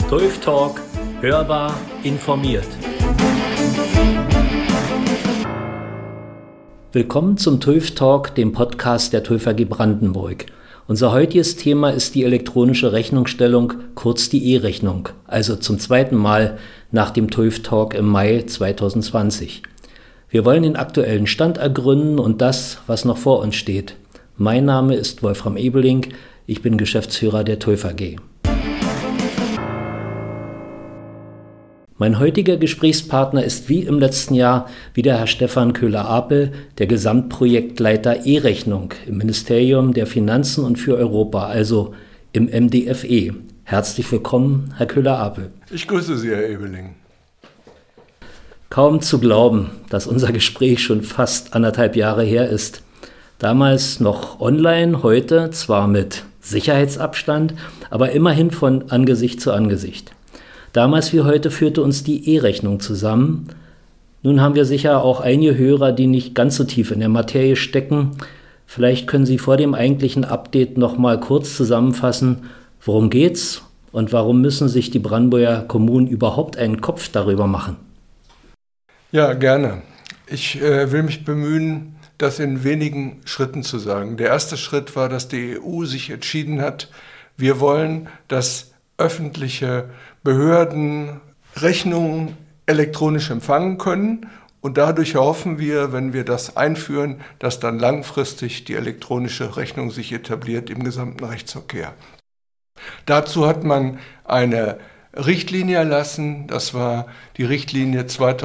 TÜV Talk, hörbar informiert. Willkommen zum TÜV Talk, dem Podcast der TÜV AG Brandenburg. Unser heutiges Thema ist die elektronische Rechnungsstellung, kurz die E-Rechnung, also zum zweiten Mal nach dem TÜV Talk im Mai 2020. Wir wollen den aktuellen Stand ergründen und das, was noch vor uns steht. Mein Name ist Wolfram Ebeling, ich bin Geschäftsführer der TÜV AG. Mein heutiger Gesprächspartner ist wie im letzten Jahr wieder Herr Stefan Köhler-Apel, der Gesamtprojektleiter E-Rechnung im Ministerium der Finanzen und für Europa, also im MdFe. Herzlich willkommen, Herr Köhler-Apel. Ich grüße Sie, Herr Ebeling. Kaum zu glauben, dass unser Gespräch schon fast 1,5 Jahre her ist. Damals noch online, heute zwar mit Sicherheitsabstand, aber immerhin von Angesicht zu Angesicht. Damals wie heute führte uns die E-Rechnung zusammen. Nun haben wir sicher auch einige Hörer, die nicht ganz so tief in der Materie stecken. Vielleicht können Sie vor dem eigentlichen Update noch mal kurz zusammenfassen, worum geht's und warum müssen sich die Brandenburger Kommunen überhaupt einen Kopf darüber machen? Ja, gerne. Ich will mich bemühen, das in wenigen Schritten zu sagen. Der erste Schritt war, dass die EU sich entschieden hat, wir wollen, dass öffentliche Behörden Rechnungen elektronisch empfangen können und dadurch erhoffen wir, wenn wir das einführen, dass dann langfristig die elektronische Rechnung sich etabliert im gesamten Rechtsverkehr. Dazu hat man eine Richtlinie erlassen, das war die Richtlinie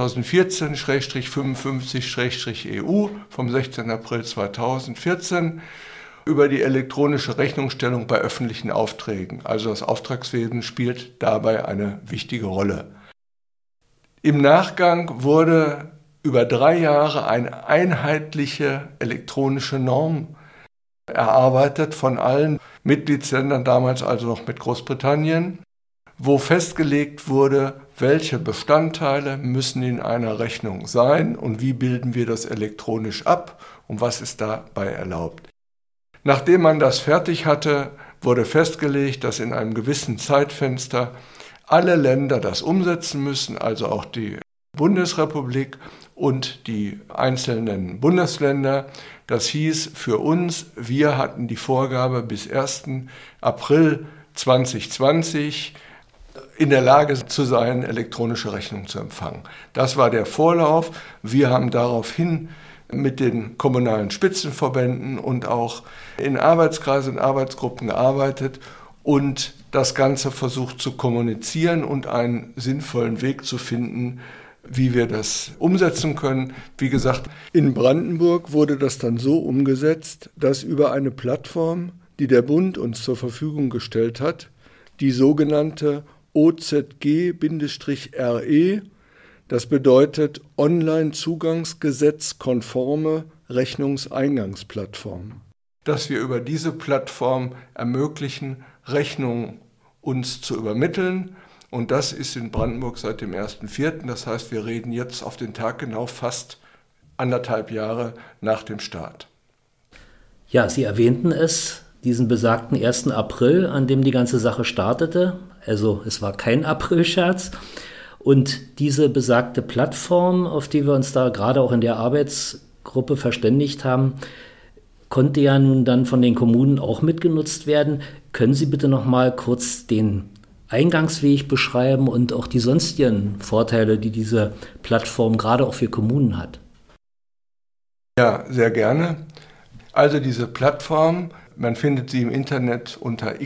2014-55-EU vom 16. April 2014 über die elektronische Rechnungsstellung bei öffentlichen Aufträgen. Also das Auftragswesen spielt dabei eine wichtige Rolle. Im Nachgang wurde über 3 Jahre eine einheitliche elektronische Norm erarbeitet von allen Mitgliedsländern, damals also noch mit Großbritannien, wo festgelegt wurde, welche Bestandteile müssen in einer Rechnung sein und wie bilden wir das elektronisch ab und was ist dabei erlaubt. Nachdem man das fertig hatte, wurde festgelegt, dass in einem gewissen Zeitfenster alle Länder das umsetzen müssen, also auch die Bundesrepublik und die einzelnen Bundesländer. Das hieß für uns, wir hatten die Vorgabe bis 1. April 2020 in der Lage zu sein, elektronische Rechnungen zu empfangen. Das war der Vorlauf. Wir haben daraufhin mit den kommunalen Spitzenverbänden und auch in Arbeitskreisen und Arbeitsgruppen gearbeitet und das Ganze versucht zu kommunizieren und einen sinnvollen Weg zu finden, wie wir das umsetzen können. Wie gesagt, in Brandenburg wurde das dann so umgesetzt, dass über eine Plattform, die der Bund uns zur Verfügung gestellt hat, die sogenannte OZG-RE, das bedeutet Online-Zugangsgesetz-konforme Rechnungseingangsplattform, dass wir über diese Plattform ermöglichen, Rechnungen uns zu übermitteln. Und das ist in Brandenburg seit dem 1.4. Das heißt, wir reden jetzt auf den Tag genau fast 1,5 Jahre nach dem Start. Ja, Sie erwähnten es, diesen besagten 1. April, an dem die ganze Sache startete. Also es war kein Aprilscherz. Und diese besagte Plattform, auf die wir uns da gerade auch in der Arbeitsgruppe verständigt haben, konnte ja nun dann von den Kommunen auch mitgenutzt werden. Können Sie bitte noch mal kurz den Eingangsweg beschreiben und auch die sonstigen Vorteile, die diese Plattform gerade auch für Kommunen hat? Ja, sehr gerne. Also diese Plattform, man findet sie im Internet unter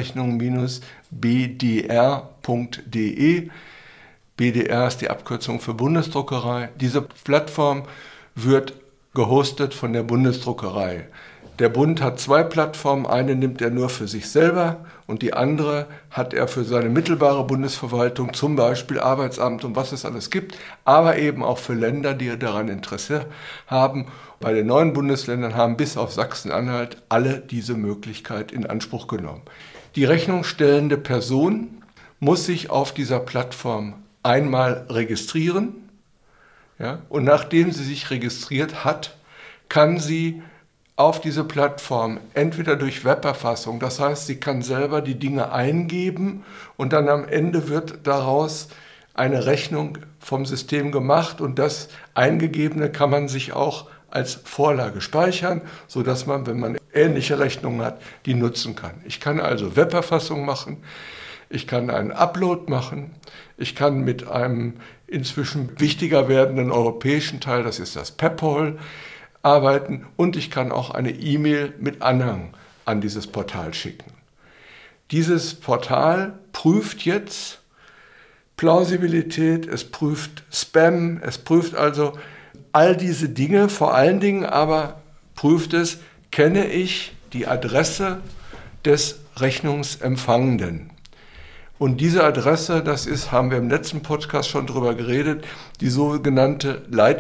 xrechnung-bdr.de. BDR ist die Abkürzung für Bundesdruckerei. Diese Plattform wird gehostet von der Bundesdruckerei. Der Bund hat 2 Plattformen, eine nimmt er nur für sich selber und die andere hat er für seine mittelbare Bundesverwaltung, zum Beispiel Arbeitsamt und was es alles gibt, aber eben auch für Länder, die daran Interesse haben. Bei den 9 Bundesländern haben bis auf Sachsen-Anhalt alle diese Möglichkeit in Anspruch genommen. Die rechnungsstellende Person muss sich auf dieser Plattform einmal registrieren, ja, und nachdem sie sich registriert hat, kann sie auf diese Plattform, entweder durch Weberfassung, das heißt, sie kann selber die Dinge eingeben und dann am Ende wird daraus eine Rechnung vom System gemacht und das Eingegebene kann man sich auch als Vorlage speichern, sodass man, wenn man ähnliche Rechnungen hat, die nutzen kann. Ich kann also Weberfassung machen, ich kann einen Upload machen, ich kann mit einem inzwischen wichtiger werdenden europäischen Teil, das ist das Pephole, arbeiten und ich kann auch eine E-Mail mit Anhang an dieses Portal schicken. Dieses Portal prüft jetzt Plausibilität, es prüft Spam, es prüft also all diese Dinge, vor allen Dingen aber prüft es, kenne ich die Adresse des Rechnungsempfangenden. Und diese Adresse, das ist, haben wir im letzten Podcast schon drüber geredet, die sogenannte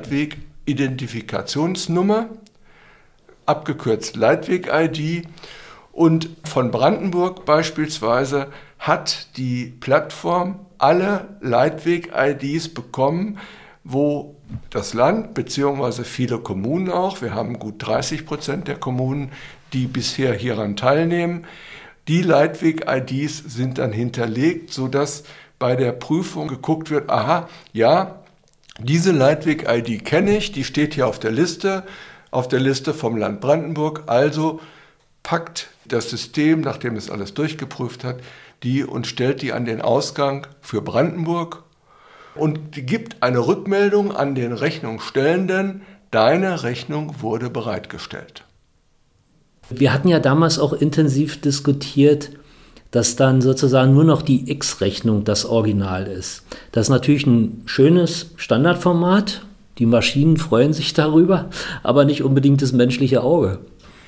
Leitweg-Identifikationsnummer, abgekürzt Leitweg-ID. Und von Brandenburg beispielsweise hat die Plattform alle Leitweg-IDs bekommen, wo das Land bzw. viele Kommunen auch, wir haben gut 30% der Kommunen, die bisher hieran teilnehmen, die Leitweg-IDs sind dann hinterlegt, sodass bei der Prüfung geguckt wird, aha, ja, diese Leitweg-ID kenne ich, die steht hier auf der Liste vom Land Brandenburg, also packt das System, nachdem es alles durchgeprüft hat, die und stellt die an den Ausgang für Brandenburg und gibt eine Rückmeldung an den Rechnungsstellenden, deine Rechnung wurde bereitgestellt. Wir hatten ja damals auch intensiv diskutiert, dass dann sozusagen nur noch die X-Rechnung das Original ist. Das ist natürlich ein schönes Standardformat, die Maschinen freuen sich darüber, aber nicht unbedingt das menschliche Auge.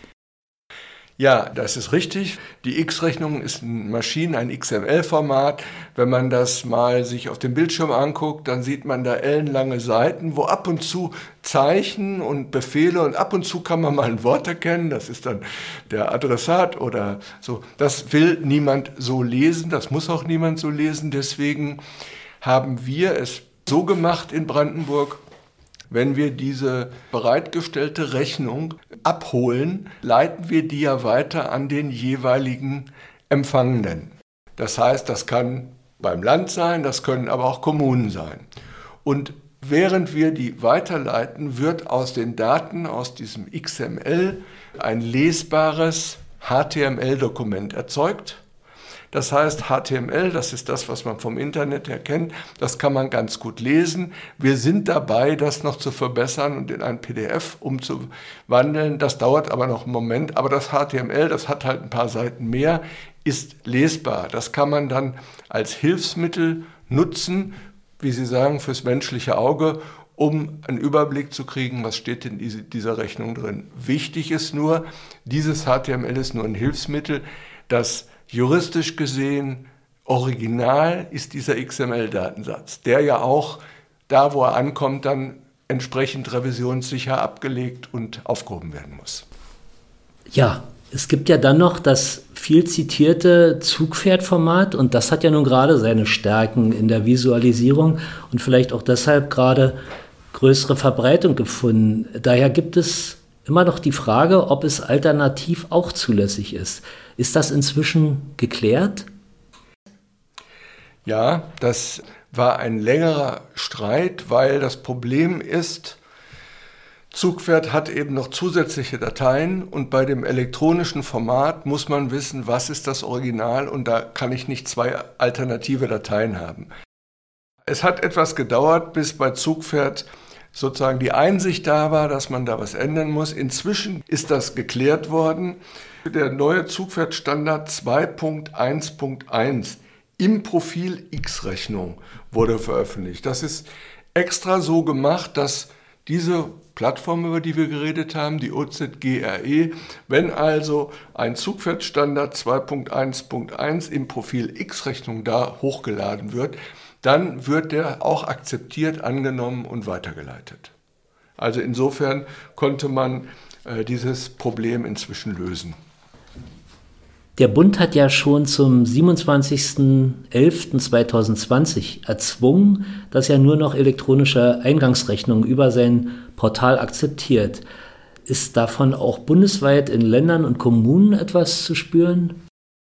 Ja, das ist richtig. Die X-Rechnung ist ein XML-Format. Wenn man das mal sich auf dem Bildschirm anguckt, dann sieht man da ellenlange Seiten, wo ab und zu Zeichen und Befehle und ab und zu kann man mal ein Wort erkennen. Das ist dann der Adressat oder so. Das will niemand so lesen, das muss auch niemand so lesen. Deswegen haben wir es so gemacht in Brandenburg, wenn wir diese bereitgestellte Rechnung abholen, leiten wir die ja weiter an den jeweiligen Empfangenden. Das heißt, das kann beim Land sein, das können aber auch Kommunen sein. Und während wir die weiterleiten, wird aus den Daten, aus diesem XML, ein lesbares HTML-Dokument erzeugt. Das heißt, HTML, das ist das, was man vom Internet her kennt, das kann man ganz gut lesen. Wir sind dabei, das noch zu verbessern und in ein PDF umzuwandeln. Das dauert aber noch einen Moment. Aber das HTML, das hat halt ein paar Seiten mehr, ist lesbar. Das kann man dann als Hilfsmittel nutzen, wie Sie sagen, fürs menschliche Auge, um einen Überblick zu kriegen, was steht in dieser Rechnung drin. Wichtig ist nur, dieses HTML ist nur ein Hilfsmittel, das juristisch gesehen original ist dieser XML-Datensatz, der ja auch da, wo er ankommt, dann entsprechend revisionssicher abgelegt und aufgehoben werden muss. Ja, es gibt ja dann noch das viel zitierte Zugpferdformat und das hat ja nun gerade seine Stärken in der Visualisierung und vielleicht auch deshalb gerade größere Verbreitung gefunden. Daher gibt es immer noch die Frage, ob es alternativ auch zulässig ist. Ist das inzwischen geklärt? Ja, das war ein längerer Streit, weil das Problem ist, Zugpferd hat eben noch zusätzliche Dateien und bei dem elektronischen Format muss man wissen, was ist das Original und da kann ich nicht zwei alternative Dateien haben. Es hat etwas gedauert, bis bei Zugpferd sozusagen die Einsicht da war, dass man da was ändern muss. Inzwischen ist das geklärt worden. Der neue Zugpferdstandard 2.1.1 im Profil X-Rechnung wurde veröffentlicht. Das ist extra so gemacht, dass diese Plattform, über die wir geredet haben, die OZGRE, wenn also ein Zugpferdstandard 2.1.1 im Profil X-Rechnung da hochgeladen wird, dann wird der auch akzeptiert, angenommen und weitergeleitet. Also insofern konnte man dieses Problem inzwischen lösen. Der Bund hat ja schon zum 27.11.2020 erzwungen, dass er nur noch elektronische Eingangsrechnungen über sein Portal akzeptiert. Ist davon auch bundesweit in Ländern und Kommunen etwas zu spüren?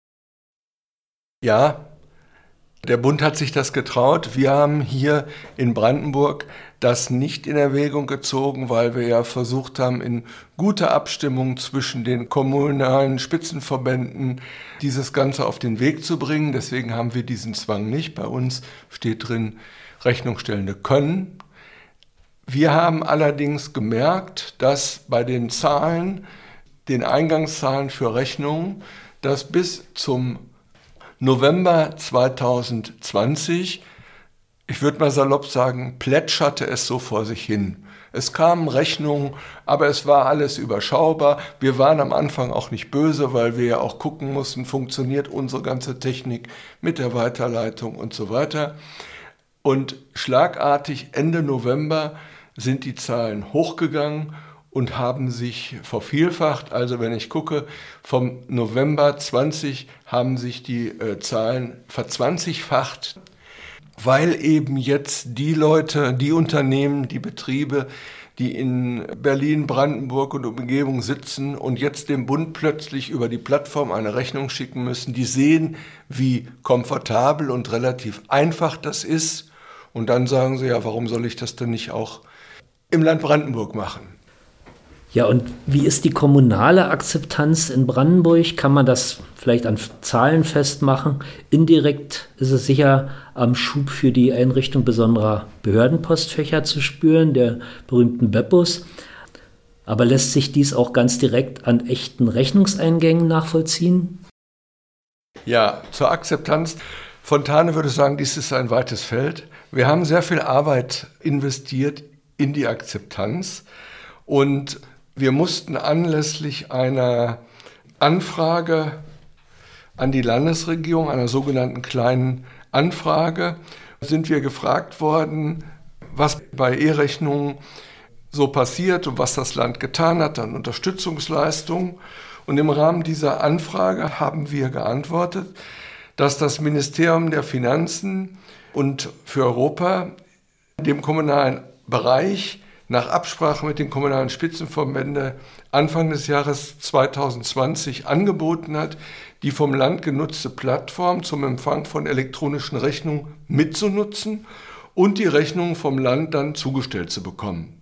Ja, der Bund hat sich das getraut. Wir haben hier in Brandenburg das nicht in Erwägung gezogen, weil wir ja versucht haben, in guter Abstimmung zwischen den kommunalen Spitzenverbänden dieses Ganze auf den Weg zu bringen. Deswegen haben wir diesen Zwang nicht. Bei uns steht drin, Rechnungsstellende können. Wir haben allerdings gemerkt, dass bei den Zahlen, den Eingangszahlen für Rechnungen, dass bis zum November 2020, ich würde mal salopp sagen, plätscherte es so vor sich hin. Es kamen Rechnungen, aber es war alles überschaubar. Wir waren am Anfang auch nicht böse, weil wir ja auch gucken mussten, funktioniert unsere ganze Technik mit der Weiterleitung und so weiter. Und schlagartig Ende November sind die Zahlen hochgegangen und haben sich vervielfacht. Also wenn ich gucke, vom November 20 haben sich die Zahlen verzwanzigfacht, weil eben jetzt die Leute, die Unternehmen, die Betriebe, die in Berlin, Brandenburg und Umgebung sitzen und jetzt dem Bund plötzlich über die Plattform eine Rechnung schicken müssen, die sehen, wie komfortabel und relativ einfach das ist. Und dann sagen sie, ja, warum soll ich das denn nicht auch im Land Brandenburg machen? Ja, und wie ist die kommunale Akzeptanz in Brandenburg? Kann man das vielleicht an Zahlen festmachen? Indirekt ist es sicher am Schub für die Einrichtung besonderer Behördenpostfächer zu spüren, der berühmten Beppos. Aber lässt sich dies auch ganz direkt an echten Rechnungseingängen nachvollziehen? Ja, zur Akzeptanz. Fontane würde sagen, dies ist ein weites Feld. Wir haben sehr viel Arbeit investiert in die Akzeptanz und wir mussten anlässlich einer Anfrage an die Landesregierung, einer sogenannten kleinen Anfrage, sind wir gefragt worden, was bei E-Rechnungen so passiert und was das Land getan hat an Unterstützungsleistungen. Und im Rahmen dieser Anfrage haben wir geantwortet, dass das Ministerium der Finanzen und für Europa dem kommunalen Bereich nach Absprache mit den kommunalen Spitzenverbänden Anfang des Jahres 2020 angeboten hat, die vom Land genutzte Plattform zum Empfang von elektronischen Rechnungen mitzunutzen und die Rechnungen vom Land dann zugestellt zu bekommen.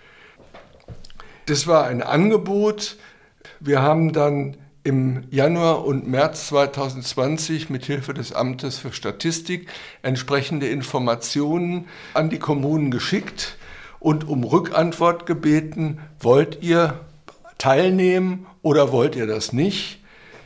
Das war ein Angebot. Wir haben dann im Januar und März 2020 mit Hilfe des Amtes für Statistik entsprechende Informationen an die Kommunen geschickt und um Rückantwort gebeten, wollt ihr teilnehmen oder wollt ihr das nicht?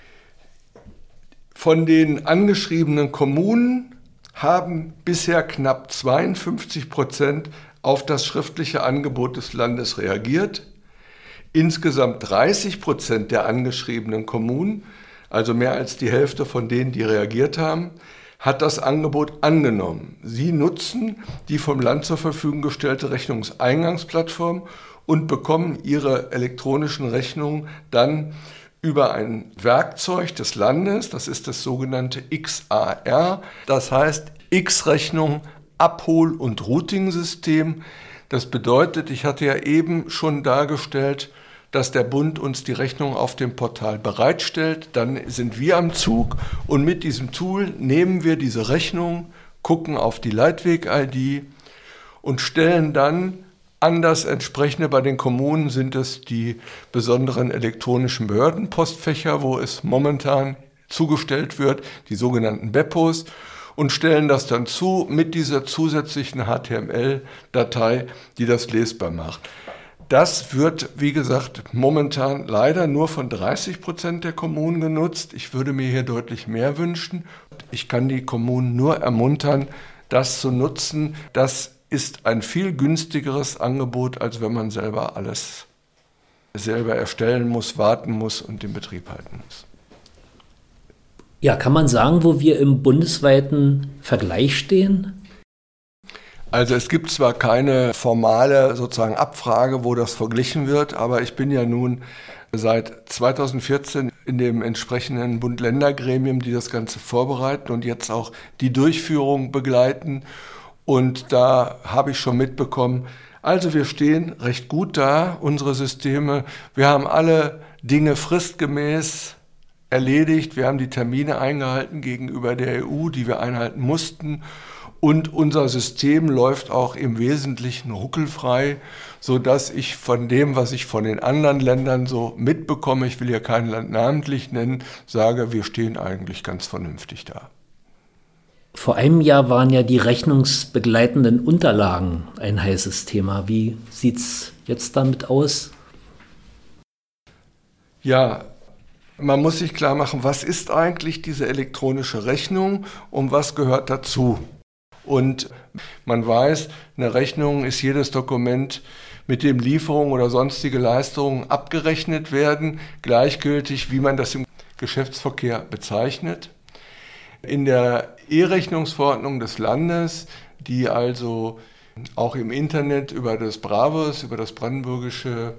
Von den angeschriebenen Kommunen haben bisher knapp 52% auf das schriftliche Angebot des Landes reagiert. Insgesamt 30% der angeschriebenen Kommunen, also mehr als die Hälfte von denen, die reagiert haben, hat das Angebot angenommen. Sie nutzen die vom Land zur Verfügung gestellte Rechnungseingangsplattform und bekommen ihre elektronischen Rechnungen dann über ein Werkzeug des Landes, das ist das sogenannte XAR, das heißt X-Rechnung Abhol- und Routing-System. Das bedeutet, ich hatte ja eben schon dargestellt, dass der Bund uns die Rechnung auf dem Portal bereitstellt. Dann sind wir am Zug und mit diesem Tool nehmen wir diese Rechnung, gucken auf die Leitweg-ID und stellen dann an das entsprechende, bei den Kommunen sind es die besonderen elektronischen Behördenpostfächer, wo es momentan zugestellt wird, die sogenannten Beppos, und stellen das dann zu mit dieser zusätzlichen HTML-Datei, die das lesbar macht. Das wird, wie gesagt, momentan leider nur von 30% der Kommunen genutzt. Ich würde mir hier deutlich mehr wünschen. Ich kann die Kommunen nur ermuntern, das zu nutzen. Das ist ein viel günstigeres Angebot, als wenn man selber alles selber erstellen muss, warten muss und den Betrieb halten muss. Ja, kann man sagen, wo wir im bundesweiten Vergleich stehen? Also es gibt zwar keine formale sozusagen Abfrage, wo das verglichen wird, aber ich bin ja nun seit 2014 in dem entsprechenden Bund-Länder-Gremium, die das Ganze vorbereiten und jetzt auch die Durchführung begleiten. Und da habe ich schon mitbekommen, Also wir stehen recht gut da, unsere Systeme. Wir haben alle Dinge fristgemäß erledigt. Wir haben die Termine eingehalten gegenüber der EU, die wir einhalten mussten. Und unser System läuft auch im Wesentlichen ruckelfrei, sodass ich von dem, was ich von den anderen Ländern so mitbekomme, ich will hier kein Land namentlich nennen, sage, wir stehen eigentlich ganz vernünftig da. Vor einem Jahr waren ja die rechnungsbegleitenden Unterlagen ein heißes Thema. Wie sieht es jetzt damit aus? Ja, man muss sich klar machen, was ist eigentlich diese elektronische Rechnung und was gehört dazu? Und man weiß, eine Rechnung ist jedes Dokument, mit dem Lieferungen oder sonstige Leistungen abgerechnet werden, gleichgültig, wie man das im Geschäftsverkehr bezeichnet. In der E-Rechnungsverordnung des Landes, die also auch im Internet über das BRAVES, über das brandenburgische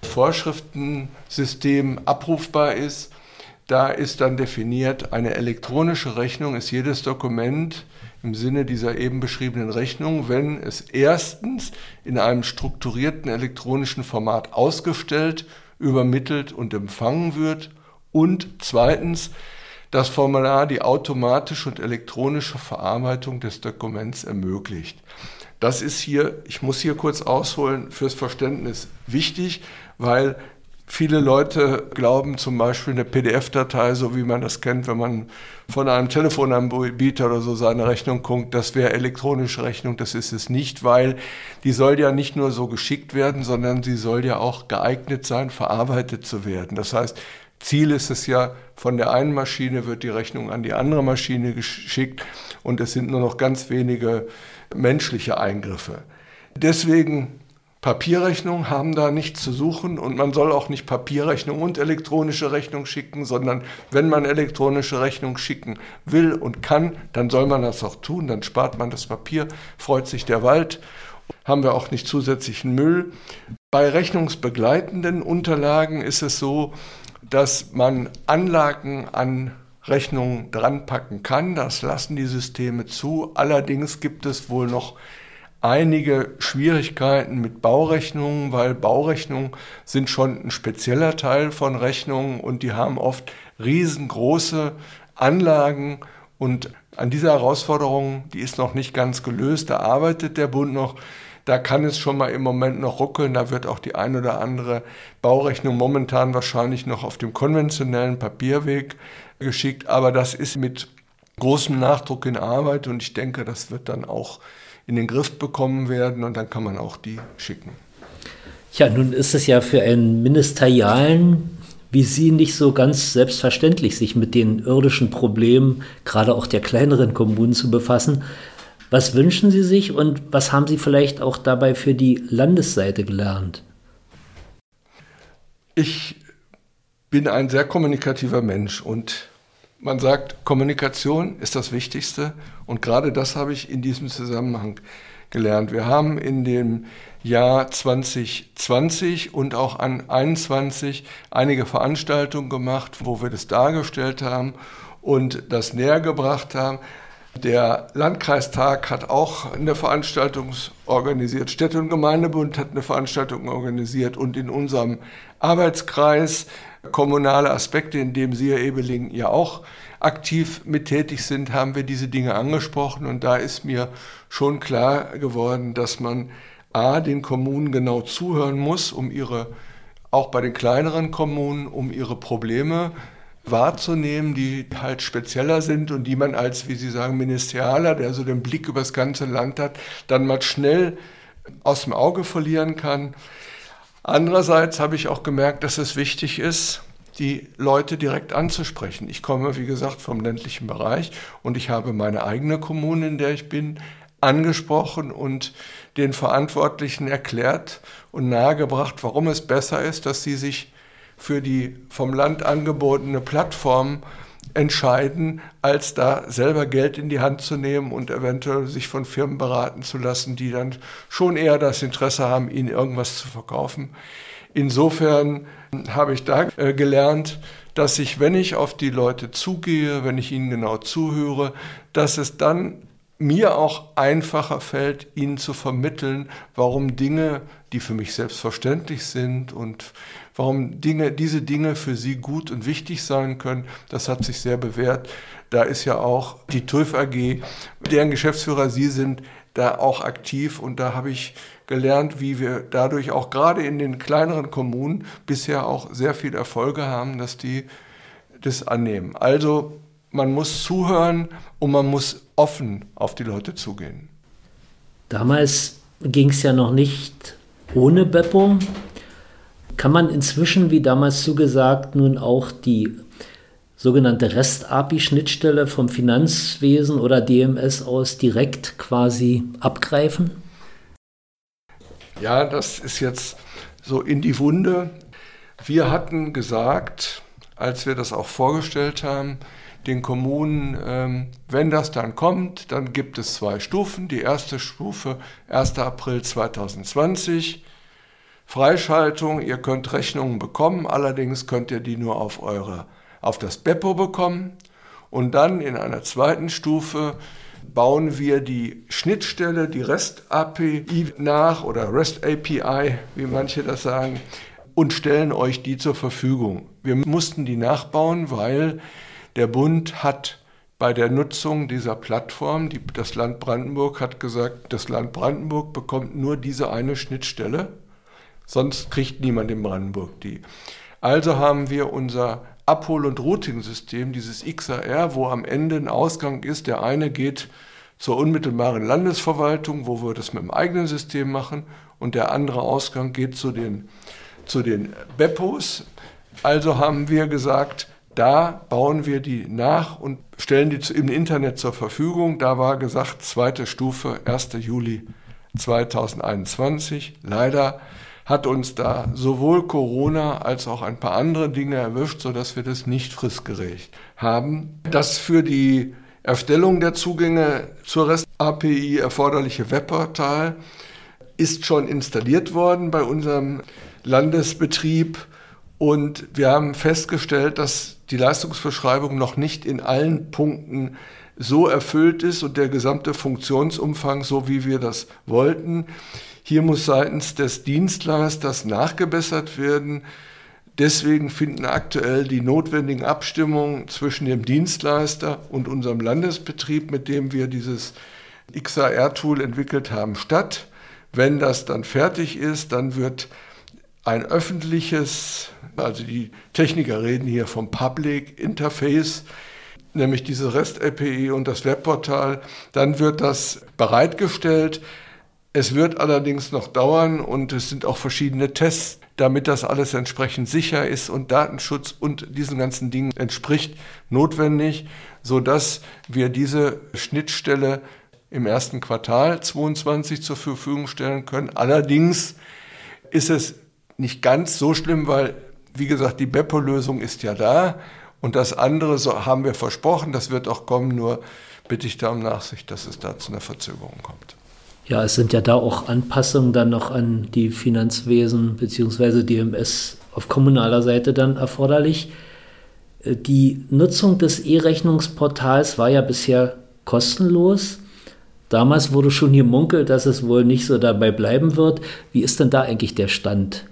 Vorschriftensystem abrufbar ist, da ist dann definiert, eine elektronische Rechnung ist jedes Dokument im Sinne dieser eben beschriebenen Rechnung, wenn es erstens in einem strukturierten elektronischen Format ausgestellt, übermittelt und empfangen wird und zweitens das Formular die automatische und elektronische Verarbeitung des Dokuments ermöglicht. Das ist hier, ich muss hier kurz ausholen, fürs Verständnis wichtig, weil viele Leute glauben zum Beispiel eine PDF-Datei, so wie man das kennt, wenn man von einem Telefonanbieter oder so seine Rechnung guckt, das wäre elektronische Rechnung, das ist es nicht, weil die soll ja nicht nur so geschickt werden, sondern sie soll ja auch geeignet sein, verarbeitet zu werden. Das heißt, Ziel ist es ja, von der einen Maschine wird die Rechnung an die andere Maschine geschickt und es sind nur noch ganz wenige menschliche Eingriffe. Deswegen Papierrechnungen haben da nichts zu suchen und man soll auch nicht Papierrechnung und elektronische Rechnung schicken, sondern wenn man elektronische Rechnung schicken will und kann, dann soll man das auch tun, dann spart man das Papier, freut sich der Wald, haben wir auch nicht zusätzlichen Müll. Bei rechnungsbegleitenden Unterlagen ist es so, dass man Anlagen an Rechnungen dranpacken kann. Das lassen die Systeme zu. Allerdings gibt es wohl noch einige Schwierigkeiten mit Baurechnungen, weil Baurechnungen sind schon ein spezieller Teil von Rechnungen und die haben oft riesengroße Anlagen und an dieser Herausforderung, die ist noch nicht ganz gelöst, da arbeitet der Bund noch. Da kann es schon mal im Moment noch ruckeln, da wird auch die ein oder andere Baurechnung momentan wahrscheinlich noch auf dem konventionellen Papierweg geschickt, aber das ist mit großem Nachdruck in Arbeit und ich denke, das wird dann auch in den Griff bekommen werden und dann kann man auch die schicken. Ja, nun ist es ja für einen Ministerialen wie Sie nicht so ganz selbstverständlich, sich mit den irdischen Problemen, gerade auch der kleineren Kommunen zu befassen. Was wünschen Sie sich und was haben Sie vielleicht auch dabei für die Landesseite gelernt? Ich bin ein sehr kommunikativer Mensch und man sagt, Kommunikation ist das Wichtigste und gerade das habe ich in diesem Zusammenhang gelernt. Wir haben in dem Jahr 2020 und auch an 2021 einige Veranstaltungen gemacht, wo wir das dargestellt haben und das näher gebracht haben. Der Landkreistag hat auch eine Veranstaltung organisiert, Städte- und Gemeindebund hat eine Veranstaltung organisiert und in unserem Arbeitskreis kommunale Aspekte, in dem Sie, Herr Ebeling, ja auch aktiv mit tätig sind, haben wir diese Dinge angesprochen und da ist mir schon klar geworden, dass man den Kommunen genau zuhören muss, auch bei den kleineren Kommunen, um ihre Probleme wahrzunehmen, die halt spezieller sind und die man als, wie Sie sagen, Ministerialer, der so den Blick über das ganze Land hat, dann mal schnell aus dem Auge verlieren kann. Andererseits habe ich auch gemerkt, dass es wichtig ist, die Leute direkt anzusprechen. Ich komme, wie gesagt, vom ländlichen Bereich und ich habe meine eigene Kommune, in der ich bin, angesprochen und den Verantwortlichen erklärt und nahegebracht, warum es besser ist, dass sie sich für die vom Land angebotene Plattform entscheiden, als da selber Geld in die Hand zu nehmen und eventuell sich von Firmen beraten zu lassen, die dann schon eher das Interesse haben, ihnen irgendwas zu verkaufen. Insofern habe ich da gelernt, dass ich, wenn ich auf die Leute zugehe, wenn ich ihnen genau zuhöre, dass es dann mir auch einfacher fällt, Ihnen zu vermitteln, warum Dinge, die für mich selbstverständlich sind und warum diese Dinge für Sie gut und wichtig sein können. Das hat sich sehr bewährt. Da ist ja auch die TÜV AG, deren Geschäftsführer Sie sind, da auch aktiv. Und da habe ich gelernt, wie wir dadurch auch gerade in den kleineren Kommunen bisher auch sehr viel Erfolge haben, dass die das annehmen. Also man muss zuhören und man muss offen auf die Leute zugehen. Damals ging es ja noch nicht ohne Beppo. Kann man inzwischen, wie damals zugesagt, nun auch die sogenannte REST-API-Schnittstelle vom Finanzwesen oder DMS aus direkt quasi abgreifen? Ja, das ist jetzt so in die Wunde. Wir hatten gesagt, als wir das auch vorgestellt haben, den Kommunen, wenn das dann kommt, dann gibt es 2 Stufen. Die erste Stufe, 1. April 2020, Freischaltung, ihr könnt Rechnungen bekommen, allerdings könnt ihr die nur auf das Beppo bekommen. Und dann in einer zweiten Stufe bauen wir die Schnittstelle, die REST-API nach oder REST-API, wie manche das sagen, und stellen euch die zur Verfügung. Wir mussten die nachbauen, weil der Bund hat bei der Nutzung dieser Plattform, das Land Brandenburg hat gesagt, das Land Brandenburg bekommt nur diese eine Schnittstelle, sonst kriegt niemand in Brandenburg die. Also haben wir unser Abhol- und Routing-System, dieses XAR, wo am Ende ein Ausgang ist. Der eine geht zur unmittelbaren Landesverwaltung, wo wir das mit dem eigenen System machen, und der andere Ausgang geht zu den Beppos. Also haben wir gesagt, da bauen wir die nach und stellen die im Internet zur Verfügung. Da war gesagt, zweite Stufe, 1. Juli 2021. Leider hat uns da sowohl Corona als auch ein paar andere Dinge erwischt, sodass wir das nicht fristgerecht haben. Das für die Erstellung der Zugänge zur REST-API erforderliche Webportal ist schon installiert worden bei unserem Landesbetrieb. Und wir haben festgestellt, dass die Leistungsbeschreibung noch nicht in allen Punkten so erfüllt ist und der gesamte Funktionsumfang, so wie wir das wollten. Hier muss seitens des Dienstleisters nachgebessert werden. Deswegen finden aktuell die notwendigen Abstimmungen zwischen dem Dienstleister und unserem Landesbetrieb, mit dem wir dieses XAR-Tool entwickelt haben, statt. Wenn das dann fertig ist, dann wird ein öffentliches, also die Techniker reden hier vom Public Interface, nämlich diese REST-API und das Webportal, dann wird das bereitgestellt. Es wird allerdings noch dauern und es sind auch verschiedene Tests, damit das alles entsprechend sicher ist und Datenschutz und diesen ganzen Dingen entspricht, notwendig, sodass wir diese Schnittstelle im ersten Quartal 2022 zur Verfügung stellen können. Allerdings ist es nicht ganz so schlimm, weil, wie gesagt, die Beppo-Lösung ist ja da und das andere haben wir versprochen, das wird auch kommen, nur bitte ich da um Nachsicht, dass es da zu einer Verzögerung kommt. Ja, es sind ja da auch Anpassungen dann noch an die Finanzwesen bzw. DMS auf kommunaler Seite dann erforderlich. Die Nutzung des E-Rechnungsportals war ja bisher kostenlos. Damals wurde schon gemunkelt, dass es wohl nicht so dabei bleiben wird. Wie ist denn da eigentlich der Stand?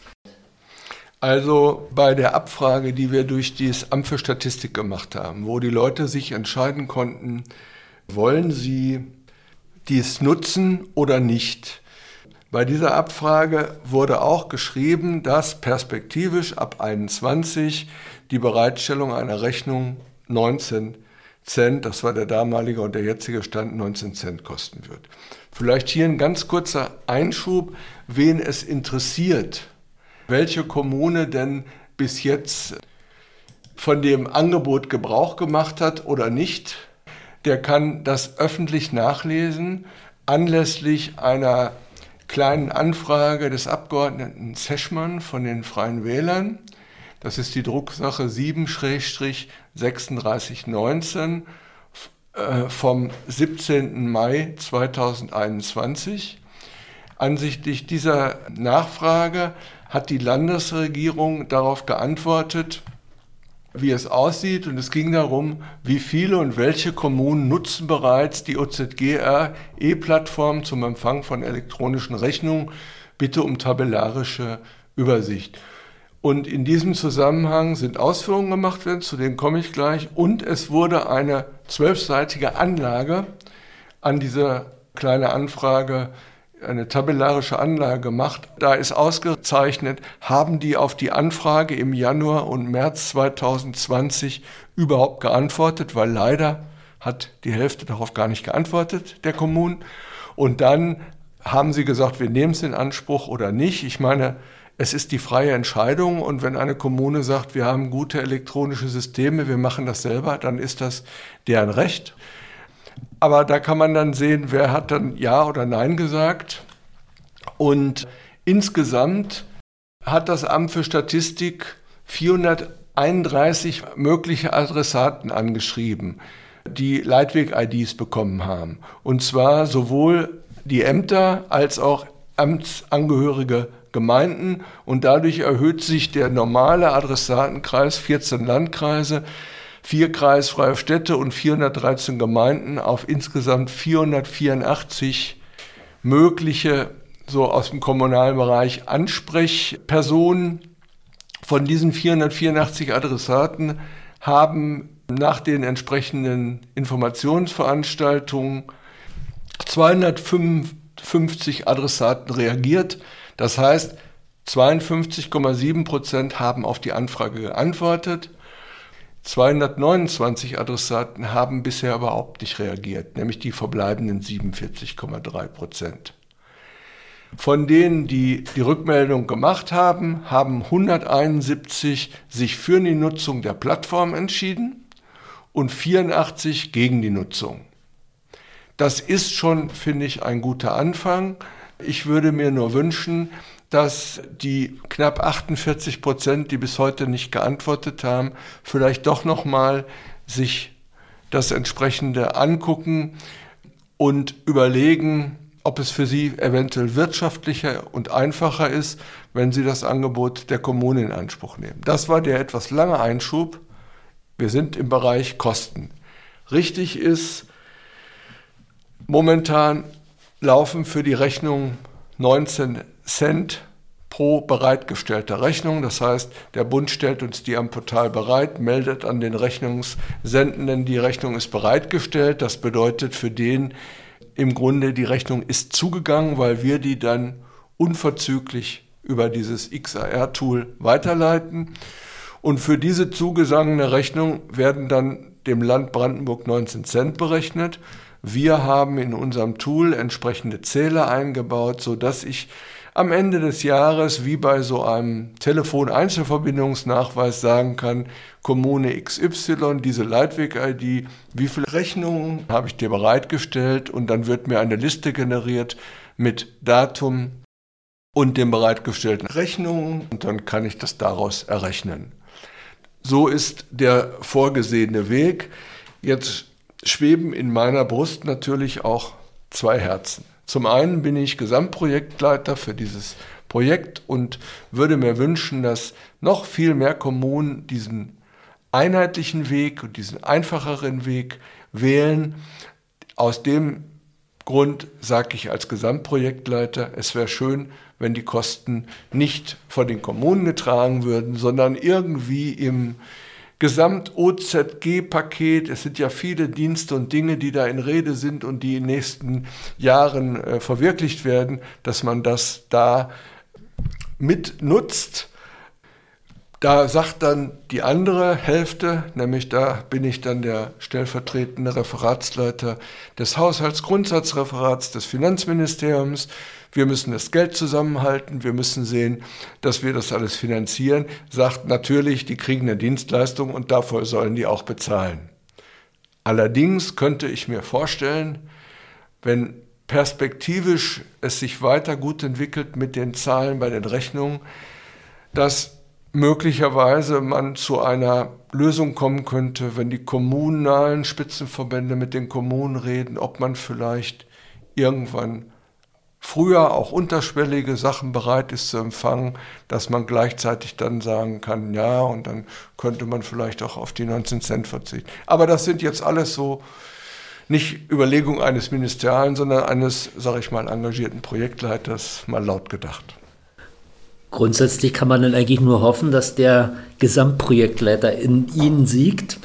Also bei der Abfrage, die wir durch das Amt für Statistik gemacht haben, wo die Leute sich entscheiden konnten, wollen sie dies nutzen oder nicht. Bei dieser Abfrage wurde auch geschrieben, dass perspektivisch ab 2021 die Bereitstellung einer Rechnung 19 Cent, das war der damalige und der jetzige Stand, 19 Cent kosten wird. Vielleicht hier ein ganz kurzer Einschub, wen es interessiert, welche Kommune denn bis jetzt von dem Angebot Gebrauch gemacht hat oder nicht. Der kann das öffentlich nachlesen, anlässlich einer kleinen Anfrage des Abgeordneten Zeschmann von den Freien Wählern. Das ist die Drucksache 7/3619 vom 17. Mai 2021. Ansichtlich dieser Nachfrage hat die Landesregierung darauf geantwortet, wie es aussieht. Und es ging darum, wie viele und welche Kommunen nutzen bereits die OZG-RE-Plattform zum Empfang von elektronischen Rechnungen. Bitte um tabellarische Übersicht. Und in diesem Zusammenhang sind Ausführungen gemacht worden, zu denen komme ich gleich. Und es wurde eine 12-seitige Anlage an diese kleine Anfrage, eine tabellarische Anlage gemacht. Da ist ausgezeichnet, haben die auf die Anfrage im Januar und März 2020 überhaupt geantwortet, weil leider hat die Hälfte darauf gar nicht geantwortet, der Kommunen. Und dann haben sie gesagt, wir nehmen es in Anspruch oder nicht. Ich meine, es ist die freie Entscheidung, und wenn eine Kommune sagt, wir haben gute elektronische Systeme, wir machen das selber, dann ist das deren Recht. Aber da kann man dann sehen, wer hat dann Ja oder Nein gesagt. Und insgesamt hat das Amt für Statistik 431 mögliche Adressaten angeschrieben, die Leitweg-IDs bekommen haben. Und zwar sowohl die Ämter als auch amtsangehörige Gemeinden. Und dadurch erhöht sich der normale Adressatenkreis, 14 Landkreise, 4 kreisfreie Städte und 413 Gemeinden, auf insgesamt 484 mögliche, so aus dem kommunalen Bereich, Ansprechpersonen. Von diesen 484 Adressaten haben nach den entsprechenden Informationsveranstaltungen 255 Adressaten reagiert. Das heißt, 52,7% haben auf die Anfrage geantwortet. 229 Adressaten haben bisher überhaupt nicht reagiert, nämlich die verbleibenden 47,3%. Von denen, die die Rückmeldung gemacht haben, haben 171 sich für die Nutzung der Plattform entschieden und 84 gegen die Nutzung. Das ist schon, finde ich, ein guter Anfang. Ich würde mir nur wünschen, dass die knapp 48%, die bis heute nicht geantwortet haben, vielleicht doch nochmal sich das entsprechende angucken und überlegen, ob es für sie eventuell wirtschaftlicher und einfacher ist, wenn sie das Angebot der Kommune in Anspruch nehmen. Das war der etwas lange Einschub. Wir sind im Bereich Kosten. Richtig ist, momentan laufen für die Rechnung 19 Cent pro bereitgestellter Rechnung. Das heißt, der Bund stellt uns die am Portal bereit, meldet an den Rechnungssendenden, die Rechnung ist bereitgestellt. Das bedeutet für den im Grunde, die Rechnung ist zugegangen, weil wir die dann unverzüglich über dieses XAR-Tool weiterleiten. Und für diese zugesagene Rechnung werden dann dem Land Brandenburg 19 Cent berechnet. Wir haben in unserem Tool entsprechende Zähler eingebaut, sodass ich am Ende des Jahres, wie bei so einem Telefon-Einzelverbindungsnachweis, sagen kann, Kommune XY, diese Leitweg-ID, wie viele Rechnungen habe ich dir bereitgestellt, und dann wird mir eine Liste generiert mit Datum und den bereitgestellten Rechnungen, und dann kann ich das daraus errechnen. So ist der vorgesehene Weg. Jetzt schweben in meiner Brust natürlich auch zwei Herzen. Zum einen bin ich Gesamtprojektleiter für dieses Projekt und würde mir wünschen, dass noch viel mehr Kommunen diesen einheitlichen Weg und diesen einfacheren Weg wählen. Aus dem Grund sage ich als Gesamtprojektleiter, es wäre schön, wenn die Kosten nicht von den Kommunen getragen würden, sondern irgendwie im Gesamt-OZG-Paket, es sind ja viele Dienste und Dinge, die da in Rede sind und die in den nächsten Jahren verwirklicht werden, dass man das da mit nutzt. Da sagt dann die andere Hälfte, nämlich da bin ich dann der stellvertretende Referatsleiter des Haushaltsgrundsatzreferats des Finanzministeriums, wir müssen das Geld zusammenhalten, wir müssen sehen, dass wir das alles finanzieren, sagt natürlich, die kriegen eine Dienstleistung und dafür sollen die auch bezahlen. Allerdings könnte ich mir vorstellen, wenn perspektivisch es sich weiter gut entwickelt mit den Zahlen bei den Rechnungen, dass möglicherweise man zu einer Lösung kommen könnte, wenn die kommunalen Spitzenverbände mit den Kommunen reden, ob man vielleicht irgendwann früher auch unterschwellige Sachen bereit ist zu empfangen, dass man gleichzeitig dann sagen kann, ja, und dann könnte man vielleicht auch auf die 19 Cent verzichten. Aber das sind jetzt alles so nicht Überlegungen eines Ministerialen, sondern eines, sage ich mal, engagierten Projektleiters, mal laut gedacht. Grundsätzlich kann man dann eigentlich nur hoffen, dass der Gesamtprojektleiter in Ihnen siegt.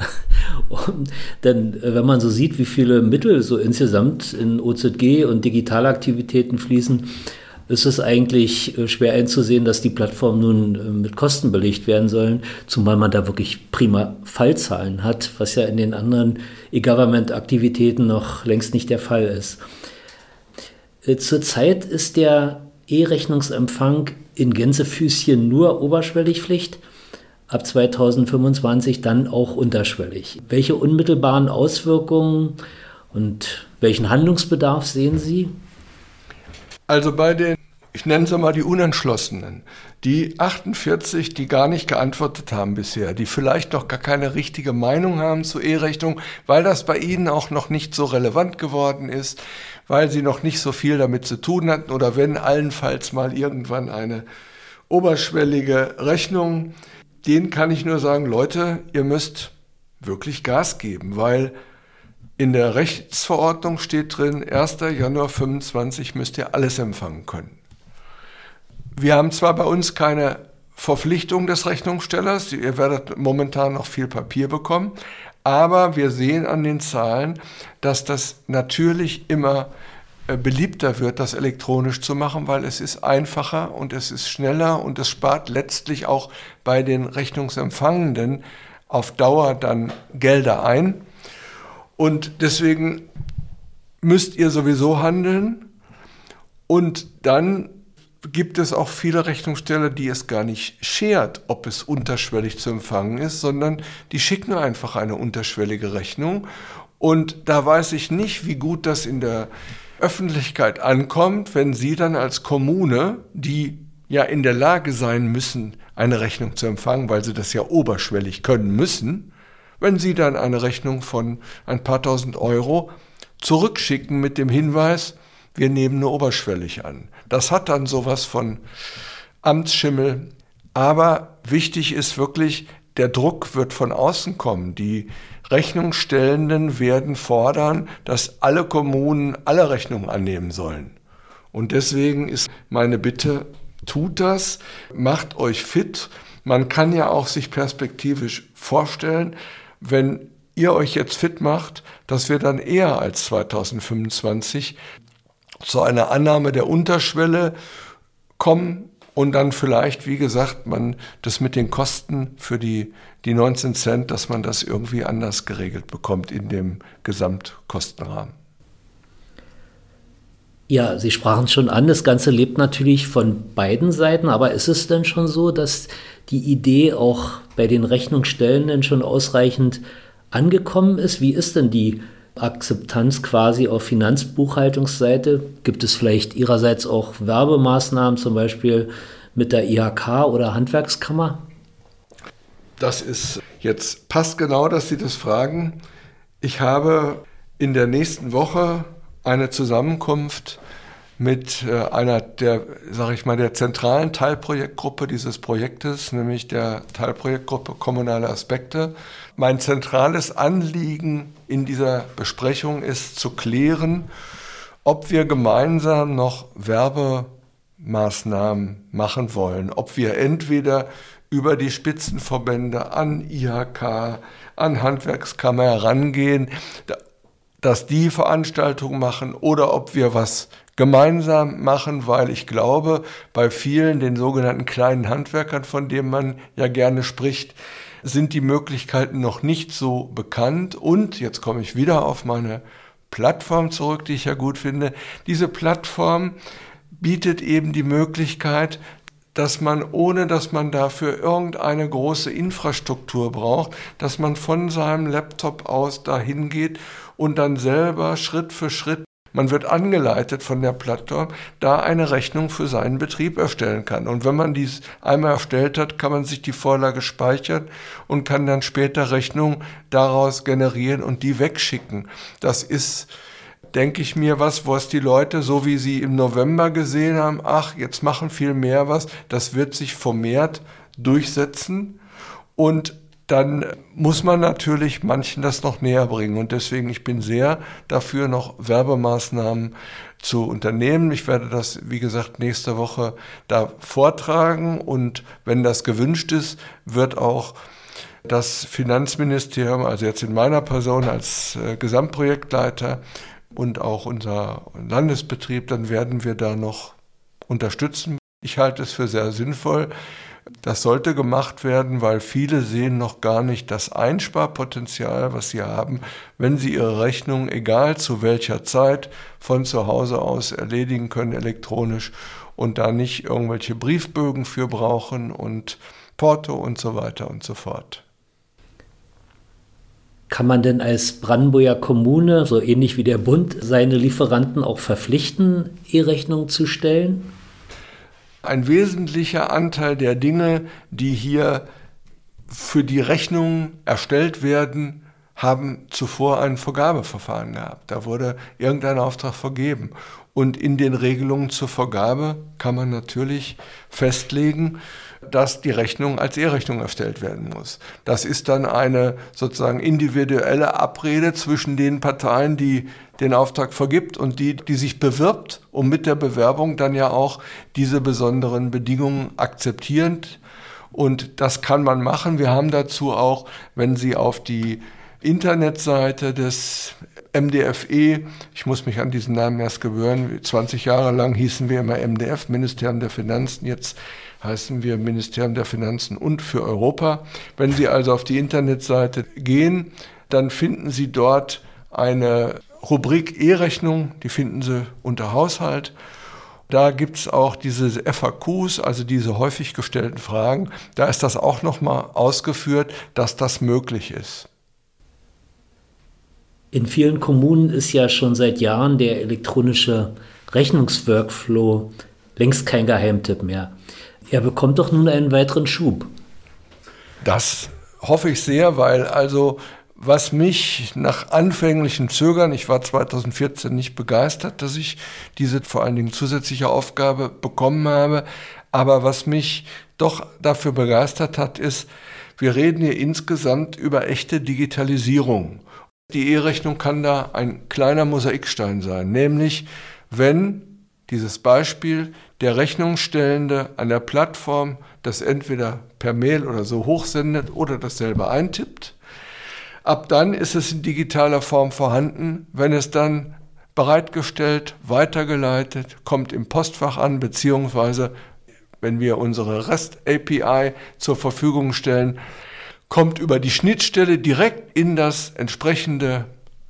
Denn wenn man so sieht, wie viele Mittel so insgesamt in OZG und Digitalaktivitäten fließen, ist es eigentlich schwer einzusehen, dass die Plattformen nun mit Kosten belegt werden sollen, zumal man da wirklich prima Fallzahlen hat, was ja in den anderen E-Government-Aktivitäten noch längst nicht der Fall ist. Zurzeit ist der E-Rechnungsempfang in Gänsefüßchen nur oberschwellig Pflicht, ab 2025 dann auch unterschwellig. Welche unmittelbaren Auswirkungen und welchen Handlungsbedarf sehen Sie? Also bei den, ich nenne sie mal die Unentschlossenen, die 48, die gar nicht geantwortet haben bisher, die vielleicht noch gar keine richtige Meinung haben zur E-Rechnung, weil das bei ihnen auch noch nicht so relevant geworden ist, weil sie noch nicht so viel damit zu tun hatten oder wenn allenfalls mal irgendwann eine oberschwellige Rechnung. Denen kann ich nur sagen, Leute, ihr müsst wirklich Gas geben, weil in der Rechtsverordnung steht drin, 1. Januar 2025 müsst ihr alles empfangen können. Wir haben zwar bei uns keine Verpflichtung des Rechnungsstellers, ihr werdet momentan noch viel Papier bekommen, aber wir sehen an den Zahlen, dass das natürlich immer beliebter wird, das elektronisch zu machen, weil es ist einfacher und es ist schneller und es spart letztlich auch bei den Rechnungsempfangenden auf Dauer dann Gelder ein. Und deswegen müsst ihr sowieso handeln. Und dann gibt es auch viele Rechnungssteller, die es gar nicht schert, ob es unterschwellig zu empfangen ist, sondern die schicken einfach eine unterschwellige Rechnung. Und da weiß ich nicht, wie gut das in der Öffentlichkeit ankommt, wenn Sie dann als Kommune, die ja in der Lage sein müssen, eine Rechnung zu empfangen, weil sie das ja oberschwellig können müssen, wenn Sie dann eine Rechnung von ein paar tausend Euro zurückschicken mit dem Hinweis, wir nehmen nur oberschwellig an. Das hat dann sowas von Amtsschimmel. Aber wichtig ist wirklich, der Druck wird von außen kommen. Die Rechnungsstellenden werden fordern, dass alle Kommunen alle Rechnungen annehmen sollen. Und deswegen ist meine Bitte, tut das, macht euch fit. Man kann ja auch sich perspektivisch vorstellen, wenn ihr euch jetzt fit macht, dass wir dann eher als 2025 zu einer Annahme der Unterschwelle kommen und dann vielleicht, wie gesagt, man das mit den Kosten für die 19 Cent, dass man das irgendwie anders geregelt bekommt in dem Gesamtkostenrahmen. Ja, Sie sprachen es schon an, das Ganze lebt natürlich von beiden Seiten, aber ist es denn schon so, dass die Idee auch bei den Rechnungsstellenden schon ausreichend angekommen ist? Wie ist denn die Akzeptanz quasi auf Finanzbuchhaltungsseite? Gibt es vielleicht Ihrerseits auch Werbemaßnahmen, zum Beispiel mit der IHK oder Handwerkskammer? Das ist jetzt passt genau, dass Sie das fragen. Ich habe in der nächsten Woche eine Zusammenkunft mit einer der, sage ich mal, der zentralen Teilprojektgruppe dieses Projektes, nämlich der Teilprojektgruppe Kommunale Aspekte. Mein zentrales Anliegen in dieser Besprechung ist zu klären, ob wir gemeinsam noch Werbemaßnahmen machen wollen, ob wir entweder über die Spitzenverbände an IHK, an Handwerkskammer herangehen, dass die Veranstaltungen machen oder ob wir was gemeinsam machen, weil ich glaube, bei vielen, den sogenannten kleinen Handwerkern, von denen man ja gerne spricht, sind die Möglichkeiten noch nicht so bekannt. Und jetzt komme ich wieder auf meine Plattform zurück, die ich ja gut finde. Diese Plattform bietet eben die Möglichkeit, dass man, ohne dass man dafür irgendeine große Infrastruktur braucht, dass man von seinem Laptop aus dahin geht und dann selber Schritt für Schritt, man wird angeleitet von der Plattform, da eine Rechnung für seinen Betrieb erstellen kann. Und wenn man dies einmal erstellt hat, kann man sich die Vorlage speichern und kann dann später Rechnungen daraus generieren und die wegschicken. Das ist denke ich mir was die Leute, so wie sie im November gesehen haben, ach, jetzt machen viel mehr was, das wird sich vermehrt durchsetzen und dann muss man natürlich manchen das noch näher bringen. Und deswegen, ich bin sehr dafür, noch Werbemaßnahmen zu unternehmen. Ich werde das, wie gesagt, nächste Woche da vortragen. Und wenn das gewünscht ist, wird auch das Finanzministerium, also jetzt in meiner Person als Gesamtprojektleiter und auch unser Landesbetrieb, dann werden wir da noch unterstützen. Ich halte es für sehr sinnvoll. Das sollte gemacht werden, weil viele sehen noch gar nicht das Einsparpotenzial, was sie haben, wenn sie ihre Rechnung, egal zu welcher Zeit, von zu Hause aus erledigen können, elektronisch und da nicht irgendwelche Briefbögen für brauchen und Porto und so weiter und so fort. Kann man denn als Brandenburger Kommune, so ähnlich wie der Bund, seine Lieferanten auch verpflichten, E-Rechnungen zu stellen? Ein wesentlicher Anteil der Dinge, die hier für die Rechnungen erstellt werden, haben zuvor ein Vergabeverfahren gehabt. Da wurde irgendein Auftrag vergeben. Und in den Regelungen zur Vergabe kann man natürlich festlegen, dass die Rechnung als E-Rechnung erstellt werden muss. Das ist dann eine sozusagen individuelle Abrede zwischen den Parteien, die den Auftrag vergibt und die sich bewirbt, um mit der Bewerbung dann ja auch diese besonderen Bedingungen akzeptierend. Und das kann man machen. Wir haben dazu auch, wenn Sie auf die Internetseite des MDFE, ich muss mich an diesen Namen erst gewöhnen, 20 Jahre lang hießen wir immer MDF, Ministerium der Finanzen, jetzt heißen wir Ministerium der Finanzen und für Europa. Wenn Sie also auf die Internetseite gehen, dann finden Sie dort eine Rubrik E-Rechnung, die finden Sie unter Haushalt. Da gibt es auch diese FAQs, also diese häufig gestellten Fragen. Da ist das auch nochmal ausgeführt, dass das möglich ist. In vielen Kommunen ist ja schon seit Jahren der elektronische Rechnungsworkflow längst kein Geheimtipp mehr. Er bekommt doch nun einen weiteren Schub. Das hoffe ich sehr, weil also was mich nach anfänglichem Zögern, ich war 2014 nicht begeistert, dass ich diese vor allen Dingen zusätzliche Aufgabe bekommen habe, aber was mich doch dafür begeistert hat, ist, wir reden hier insgesamt über echte Digitalisierung. Die E-Rechnung kann da ein kleiner Mosaikstein sein, nämlich wenn dieses Beispiel der Rechnungsstellende an der Plattform das entweder per Mail oder so hochsendet oder das selber eintippt. Ab dann ist es in digitaler Form vorhanden, wenn es dann bereitgestellt, weitergeleitet, kommt im Postfach an, beziehungsweise wenn wir unsere REST-API zur Verfügung stellen, kommt über die Schnittstelle direkt in das entsprechende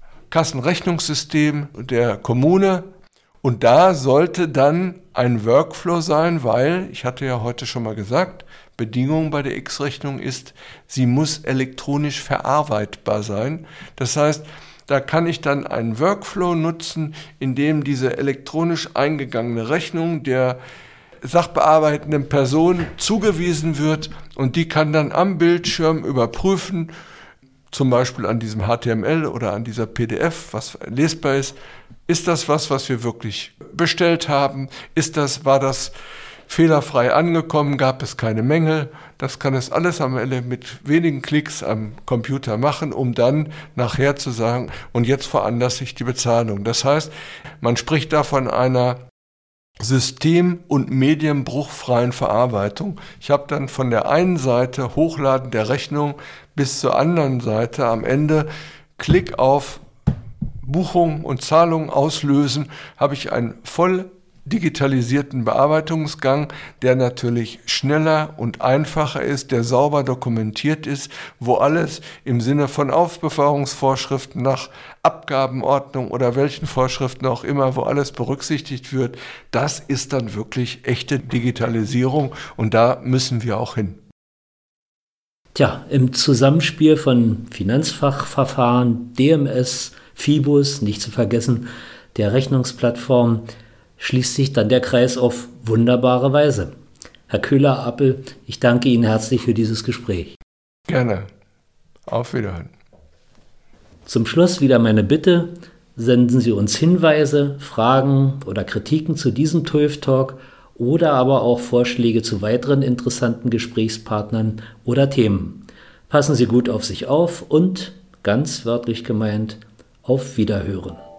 Kassenrechnungssystem der Kommune. Und da sollte dann ein Workflow sein, weil, ich hatte ja heute schon mal gesagt, Bedingung bei der X-Rechnung ist, sie muss elektronisch verarbeitbar sein. Das heißt, da kann ich dann einen Workflow nutzen, in dem diese elektronisch eingegangene Rechnung der sachbearbeitenden Person zugewiesen wird und die kann dann am Bildschirm überprüfen, zum Beispiel an diesem HTML oder an dieser PDF, was lesbar ist das was wir wirklich bestellt haben? War das fehlerfrei angekommen? Gab es keine Mängel? Das kann es alles am Ende mit wenigen Klicks am Computer machen, um dann nachher zu sagen, und jetzt veranlasse ich die Bezahlung. Das heißt, man spricht da von einer system- und medienbruchfreien Verarbeitung. Ich habe dann von der einen Seite Hochladen der Rechnung bis zur anderen Seite am Ende Klick auf Buchung und Zahlung auslösen, habe ich einen voll digitalisierten Bearbeitungsgang, der natürlich schneller und einfacher ist, der sauber dokumentiert ist, wo alles im Sinne von Aufbewahrungsvorschriften nach Abgabenordnung oder welchen Vorschriften auch immer, wo alles berücksichtigt wird. Das ist dann wirklich echte Digitalisierung und da müssen wir auch hin. Tja, im Zusammenspiel von Finanzfachverfahren, DMS, Fibus, nicht zu vergessen, der Rechnungsplattform, schließt sich dann der Kreis auf wunderbare Weise. Herr Köhler-Appel, ich danke Ihnen herzlich für dieses Gespräch. Gerne. Auf Wiederhören. Zum Schluss wieder meine Bitte, Senden Sie uns Hinweise, Fragen oder Kritiken zu diesem TÜV Talk oder aber auch Vorschläge zu weiteren interessanten Gesprächspartnern oder Themen. Passen Sie gut auf sich auf und, ganz wörtlich gemeint, auf Wiederhören.